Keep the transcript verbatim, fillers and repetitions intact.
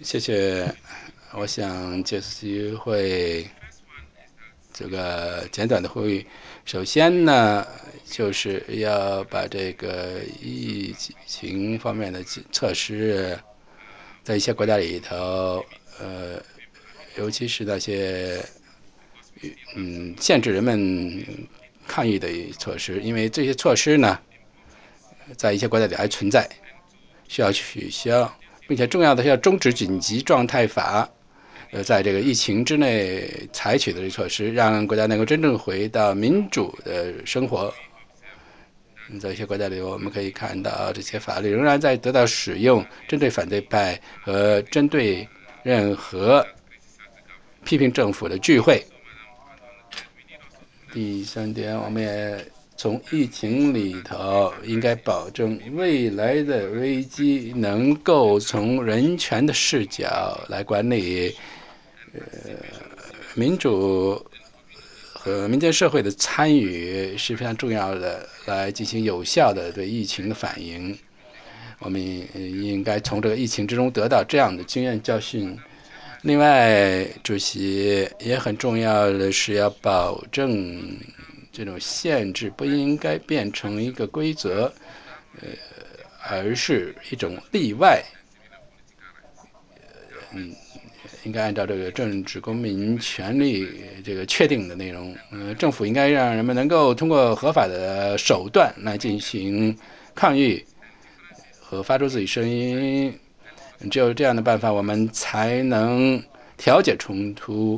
谢谢。我想借此机会，这个简短的呼吁。首先呢，就是要把这个疫情方面的措施，在一些国家里头，呃，尤其是那些嗯限制人们抗议的措施，因为这些措施呢，在一些国家里还存在，需要取消，并且重要的是要终止紧急状态法。呃，在这个疫情之内采取的这措施，让国家能够真正回到民主的生活。在一些国家里，我们可以看到这些法律仍然在得到使用，针对反对派和针对任何批评政府的聚会。第三点，我们也从疫情里头应该保证未来的危机能够从人权的视角来管理。呃，民主和民间社会的参与是非常重要的，来进行有效的对疫情的反应。我们应该从这个疫情之中得到这样的经验教训。另外，主席也很重要的是要保证这种限制不应该变成一个规则，呃，而是一种例外。嗯，应该按照这个政治公民权利这个确定的内容，呃，政府应该让人们能够通过合法的手段来进行抗议和发出自己声音。只有这样的办法，我们才能调解冲突，